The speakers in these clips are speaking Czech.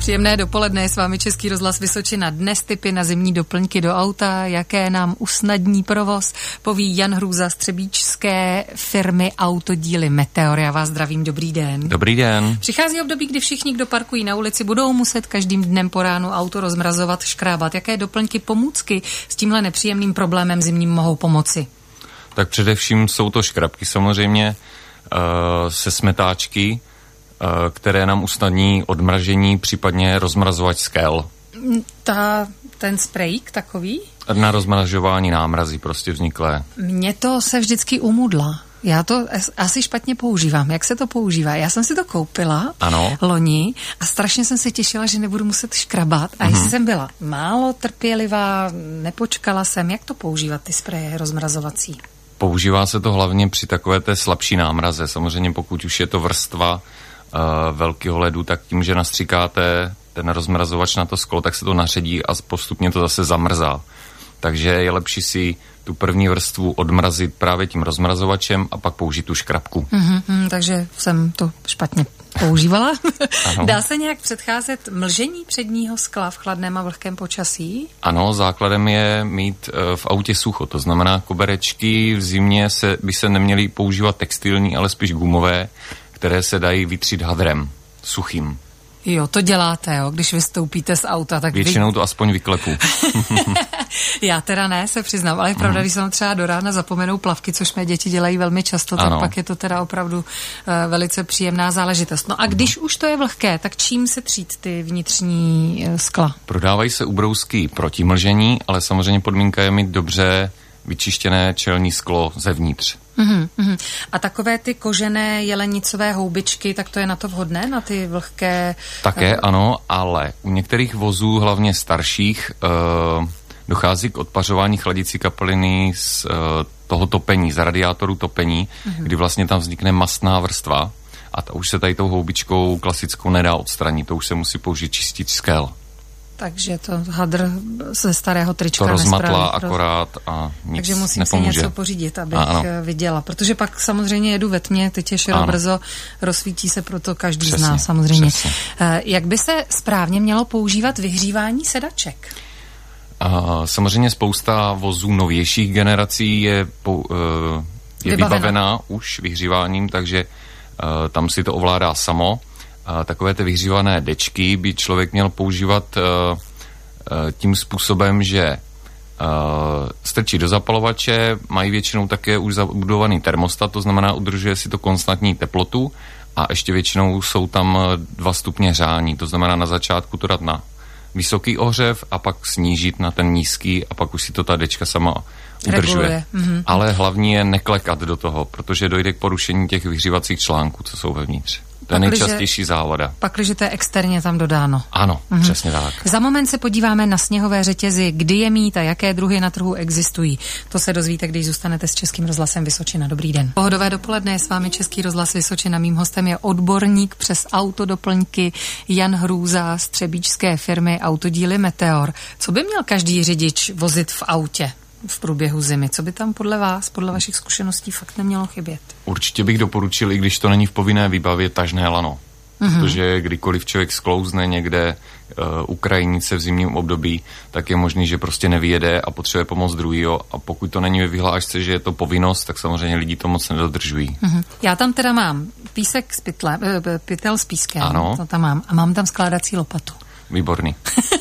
Příjemné dopoledne, je s vámi Český rozhlas Vysočina. Dnes tipy na zimní doplňky do auta, jaké nám usnadní provoz, poví Jan Hrůza z třebíčské firmy Autodíly Meteor. Já vás zdravím, dobrý den. Dobrý den. Přichází období, kdy všichni, kdo parkují na ulici, budou muset každým dnem po ránu auto rozmrazovat, škrábat. Jaké doplňky, pomůcky s tímhle nepříjemným problémem zimním mohou pomoci? Tak především jsou to škrabky samozřejmě, se smetáčky, které nám usnadní odmražení, případně rozmrazovač skel. Ten sprejk takový? Na rozmražování námrazy prostě vzniklé. Mně to se vždycky umudla. Já to asi špatně používám. Jak se to používá? Já jsem si to koupila loni a strašně jsem se těšila, že nebudu muset škrabat. A jestli jsem byla málo trpělivá, nepočkala jsem, jak to používat, ty spreje rozmrazovací? Používá se to hlavně při takové té slabší námraze. Samozřejmě pokud už je to vrstva velkého ledu, tak tím, že nastříkáte ten rozmrazovač na to sklo, tak se to naředí a postupně to zase zamrzá. Takže je lepší si tu první vrstvu odmrazit právě tím rozmrazovačem a pak použít tu škrabku. Takže jsem to špatně používala. Dá se nějak předcházet mlžení předního skla v chladném a vlhkém počasí? Ano, základem je mít v autě sucho. To znamená, koberečky v zimě by se neměly používat textilní, ale spíš gumové, které se dají vytřít hadrem, suchým. Jo, to děláte, jo, když vystoupíte z auta, tak většinou to aspoň vyklepu. Já teda ne, se přiznám, ale je pravda, když jsem třeba do rána zapomenou plavky, což mé děti dělají velmi často, tak pak je to teda opravdu velice příjemná záležitost. No a když už to je vlhké, tak čím se třít ty vnitřní skla? Prodávají se ubrousky proti mlžení, ale samozřejmě podmínka je mít dobře vyčištěné čelní sklo zevnitř. A takové ty kožené jelenicové houbičky, tak to je na to vhodné, na ty vlhké? Také ano, ale u některých vozů, hlavně starších, dochází k odpařování chladicí kapaliny z toho topení, z radiátoru topení, kdy vlastně tam vznikne mastná vrstva a ta už se tady tou houbičkou klasickou nedá odstranit, to už se musí použít čistit skel. Takže to hadr ze starého trička to rozmatla akorát a nic takže musím nepomůže. Si něco pořídit, abych viděla. Protože pak samozřejmě jedu ve tmě, teď je brzo, rozsvítí se, proto každý přesně, zná samozřejmě. Přesně. Jak by se správně mělo používat vyhřívání sedaček? Samozřejmě spousta vozů novějších generací je vybavená už vyhříváním, takže tam si to ovládá samo. Takové ty vyhřívané dečky by člověk měl používat tím způsobem, že strčí do zapalovače, mají většinou také už zabudovaný termostat, to znamená udržuje si to konstantní teplotu a ještě většinou jsou tam 2 stupně hřání, to znamená na začátku to dát na vysoký ohřev a pak snížit na ten nízký a pak už si to ta dečka sama udržuje. Ale hlavně je neklekat do toho, protože dojde k porušení těch vyhřívacích článků, co jsou vevnitř. To je nejčastější závada. Pakliže to je externě tam dodáno. Ano, přesně tak. Za moment se podíváme na sněhové řetězy, kdy je mít a jaké druhy na trhu existují. To se dozvíte, když zůstanete s Českým rozhlasem Vysočina. Dobrý den. Pohodové dopoledne, je s vámi Český rozhlas Vysočina. Mým hostem je odborník přes autodoplňky Jan Hrůza z třebíčské firmy Autodíly Meteor. Co by měl každý řidič vozit v autě v průběhu zimy? Co by tam podle vás, podle vašich zkušeností fakt nemělo chybět? Určitě bych doporučil, i když to není v povinné výbavě, tažné lano. Protože kdykoliv člověk sklouzne někde u krajnice v zimním období, tak je možný, že prostě nevyjede a potřebuje pomoc druhýho. A pokud to není ve vyhlášce, že je to povinnost, tak samozřejmě lidi to moc nedodržují. Já tam teda mám písek s pytel s pískem. Ano. To tam mám. A mám tam skládací lopatu. Výborný.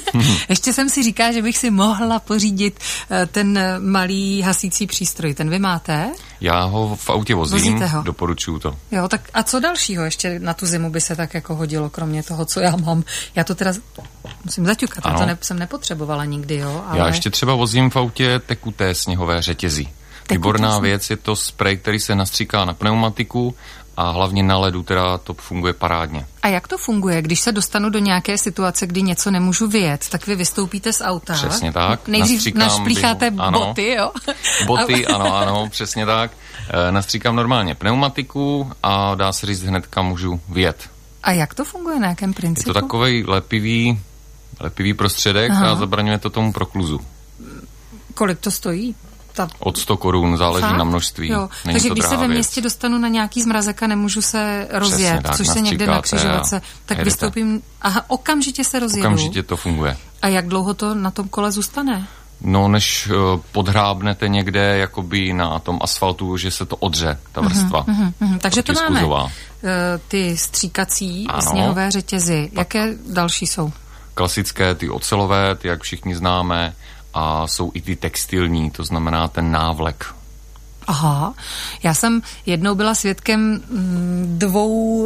Ještě jsem si říkala, že bych si mohla pořídit ten malý hasící přístroj. Ten vy máte? Já ho v autě vozím, doporučuju to. Jo, tak a co dalšího ještě na tu zimu by se tak jako hodilo, kromě toho, co já mám? Já to teda musím zaťukat, to jsem nepotřebovala nikdy, jo. Ale... Já ještě třeba vozím v autě tekuté sněhové řetězy. Výborná věc, je to sprej, který se nastříká na pneumatiku a hlavně na ledu teda to funguje parádně. A jak to funguje, když se dostanu do nějaké situace, kdy něco nemůžu vyjet, tak vy vystoupíte z auta? Přesně tak. Nejdřív našplícháte boty, jo? Boty, ano, přesně tak. Nastříkám normálně pneumatiku a dá se říct hnedka můžu vyjet. A jak to funguje, na jakém principu? Je to takovej lepivý prostředek a zabraňuje to tomu prokluzu. Kolik to stojí? Od 100 korun, záleží Fakt? na množství. Jo. Není Takže to když se ve věc. městě dostanu na nějaký zmrazek a nemůžu se rozjet, tak, což se někde na křižovatce, tak jedete. vystoupím, okamžitě se rozjedu. Okamžitě to funguje. A jak dlouho to na tom kole zůstane? No, než podhrábnete někde jakoby na tom asfaltu, že se to odře, ta vrstva. Takže to máme skuzová. ty stříkací Ano. sněhové řetězy. Jaké další jsou? Klasické, ty ocelové, ty jak všichni známe, a jsou i ty textilní, to znamená ten návlek. Aha, já jsem jednou byla svědkem 2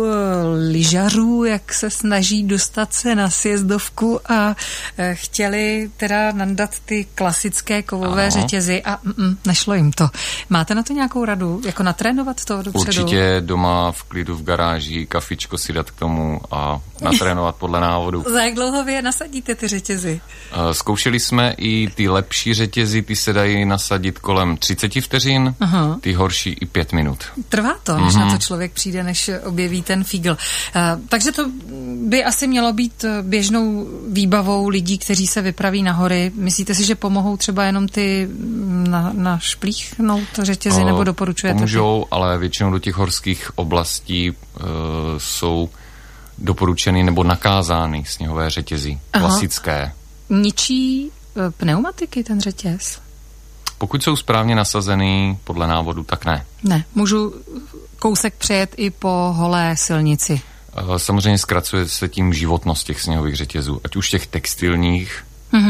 lyžařů, jak se snaží dostat se na sjezdovku a chtěli teda nandat ty klasické kovové řetězy a nešlo jim to. Máte na to nějakou radu? Jako natrénovat to dopředu? Určitě doma v klidu v garáži, kafičko si dát k tomu a natrénovat podle návodu. Za jak dlouho vy je nasadíte ty řetězy? Zkoušeli jsme i ty lepší řetězy, ty se dají nasadit kolem 30 vteřin, ty horší i 5 minut. Trvá to, než na to člověk přijde, než objeví ten fígl. Takže to by asi mělo být běžnou výbavou lidí, kteří se vypraví na hory. Myslíte si, že pomohou třeba jenom ty na šplíchnout řetězy, nebo doporučujete? Pomůžou, ale většinou do těch horských oblastí jsou doporučeny nebo nakázány sněhové řetězy, klasické. Ničí pneumatiky ten řetěz? Pokud jsou správně nasazený podle návodu, tak ne. Ne, můžu kousek přejet i po holé silnici. Samozřejmě zkracuje se tím životnost těch sněhových řetězů, ať už těch textilních,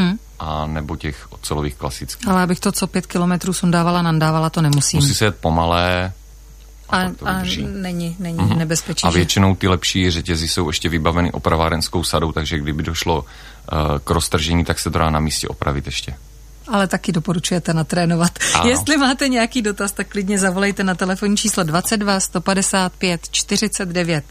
a nebo těch ocelových klasických. Ale abych to co 5 kilometrů sundávala, nandávala, to nemusím. Musí se jet pomalé a není nebezpečí. A většinou ty lepší řetězy jsou ještě vybaveny opravárenskou sadou, takže kdyby došlo k roztržení, tak se to dá na místě opravit ještě. Ale taky doporučujete natrénovat. Ano. Jestli máte nějaký dotaz, tak klidně zavolejte na telefonní číslo 22 155 49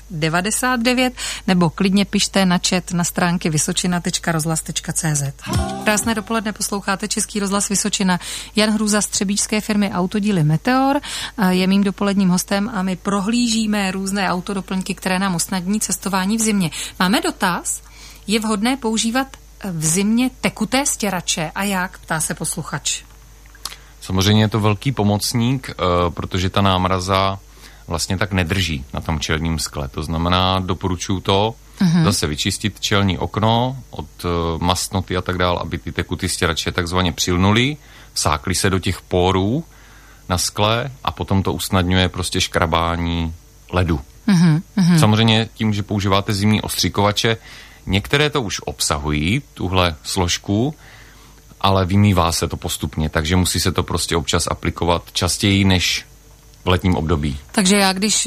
99 nebo klidně pište na chat na stránky vysočina.rozhlas.cz. Krásné dopoledne, posloucháte Český rozhlas Vysočina. Jan Hrůza z třebíčské firmy Autodíly Meteor je mým dopoledním hostem a my prohlížíme různé autodoplňky, které nám usnadní cestování v zimě. Máme dotaz? Je vhodné používat v zimě tekuté stěrače a jak? Ptá se posluchač. Samozřejmě je to velký pomocník, protože ta námraza vlastně tak nedrží na tom čelním skle. To znamená, doporučuji to zase vyčistit čelní okno od mastnoty a tak dále, aby ty tekuté stěrače takzvaně přilnuly, vsákly se do těch pórů na skle a potom to usnadňuje prostě škrabání ledu. Samozřejmě tím, že používáte zimní ostříkovače, některé to už obsahují, tuhle složku, ale vymývá se to postupně, takže musí se to prostě občas aplikovat častěji než v letním období. Takže já, když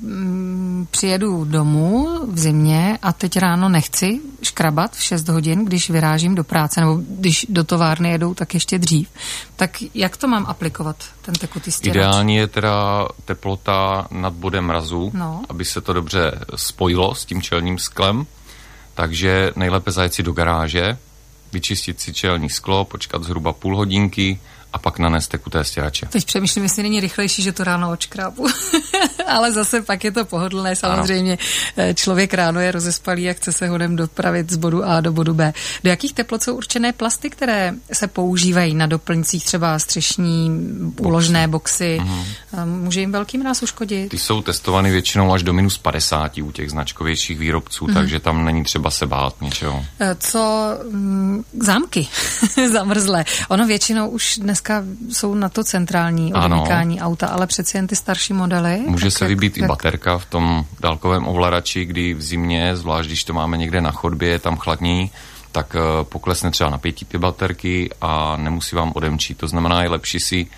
přijedu domů v zimě a teď ráno nechci škrabat v 6 hodin, když vyrážím do práce, nebo když do továrny jedou, tak ještě dřív, tak jak to mám aplikovat, ten tekutý stěrač? Ideální je teda teplota nad bodem mrazu, aby se to dobře spojilo s tím čelním sklem. Takže nejlépe zajet si do garáže, vyčistit si čelní sklo, počkat zhruba půl hodinky a pak nanést tekuté stěrače. Teď přemýšlím, jestli není rychlejší, že to ráno odškrábu. Ale zase pak je to pohodlné. Samozřejmě člověk ráno je rozespalý a chce se hodem dopravit z bodu A do bodu B. Do jakých teplot jsou určené plasty, které se používají na doplňcích, třeba střešní úložné boxy? Může jim velký mráz uškodit? Ty jsou testovány většinou až do minus 50 u těch značkovějších výrobců, takže tam není třeba se bát něčeho. Co zámky zamrzlé? Ono většinou už dneska jsou na to centrální odmykání auta, ale přeci jen ty starší modely. Může se vybít i baterka v tom dálkovém ovladači, kdy v zimě, zvlášť když to máme někde na chodbě, je tam chladní, tak poklesne třeba napětí ty baterky a nemusí vám odemčít. To znamená, je lepší si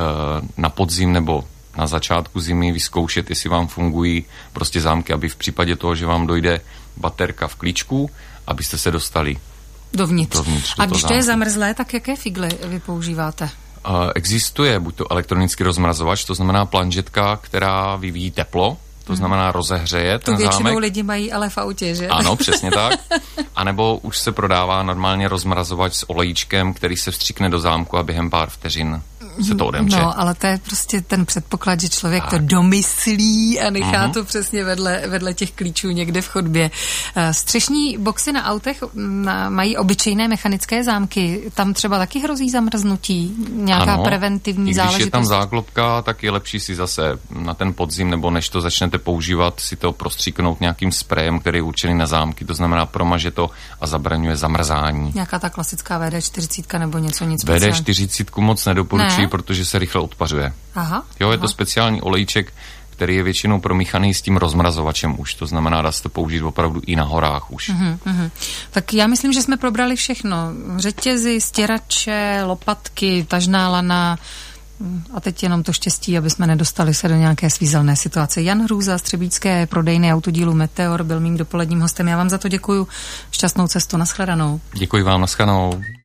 na podzim nebo na začátku zimy vyzkoušet, jestli vám fungují prostě zámky, aby v případě toho, že vám dojde baterka v klíčku, abyste se dostali dovnitř. A když to je zamrzlé, tak jaké figly vy používáte? Existuje buď to elektronický rozmrazovač, to znamená planžetka, která vyvíjí teplo, to znamená rozehřeje ten zámek. To většinou lidi mají ale v autě, že? Ano, přesně tak. A nebo už se prodává normálně rozmrazovač s olejíčkem, který se vstříkne do zámku a během pár vteřin se to odemče. No, ale to je prostě ten předpoklad, že člověk to domyslí a nechá to přesně vedle těch klíčů někde v chodbě. Střešní boxy na autech mají obyčejné mechanické zámky. Tam třeba taky hrozí zamrznutí? Nějaká preventivní záležitost? Když je tam záklopka, tak je lepší si zase na ten podzim, nebo než to začnete používat, si to prostříknout nějakým sprejem, který je určený na zámky, to znamená promaže to a zabraňuje zamrzání. Nějaká ta klasická VD40 nebo něco nic VD40 moc nedoporučuji, protože se rychle odpařuje. Je to speciální olejček, který je většinou promíchaný s tím rozmrazovačem už. To znamená, dá se to použít opravdu i na horách už. Tak já myslím, že jsme probrali všechno. Řetězy, stěrače, lopatky, tažná lana a teď jenom to štěstí, aby jsme nedostali se do nějaké svízelné situace. Jan Hrůza z třebíčské prodejny autodílu Meteor byl mým dopoledním hostem. Já vám za to děkuju. Šťastnou cestu, nashledanou. Děkuji vám, nashledanou.